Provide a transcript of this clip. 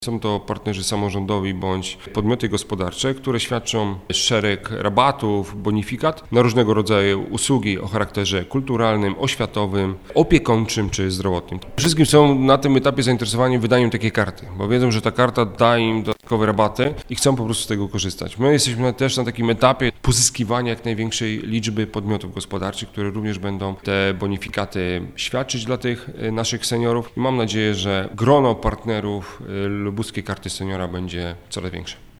Są to partnerzy samorządowi bądź podmioty gospodarcze, które świadczą szereg rabatów, bonifikat na różnego rodzaju usługi o charakterze kulturalnym, oświatowym, opiekuńczym czy zdrowotnym. Wszystkim są na tym etapie zainteresowani wydaniem takiej karty, bo wiedzą, że ta karta da im dodatkowe rabaty i chcą po prostu z tego korzystać. My jesteśmy też na takim etapie pozyskiwania jak największej liczby podmiotów gospodarczych, które również będą te bonifikaty świadczyć dla tych naszych seniorów i mam nadzieję, że grono partnerów Lubuskiej Karty Seniora będzie coraz większe.